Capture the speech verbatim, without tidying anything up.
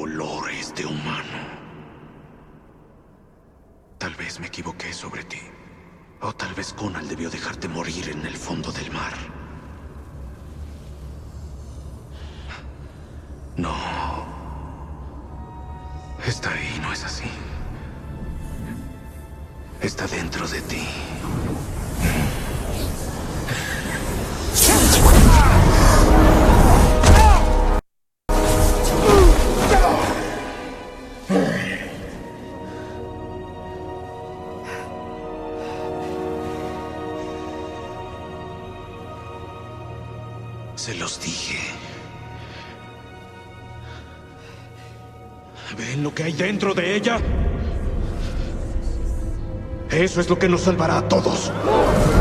olores de humano. Tal vez me equivoqué sobre ti. O tal vez Conal debió dejarte morir en el fondo del mar. No. Está ahí, ¿no es así? Está dentro de ti. Se los dije. ¿Ven lo que hay dentro de ella? Eso es lo que nos salvará a todos.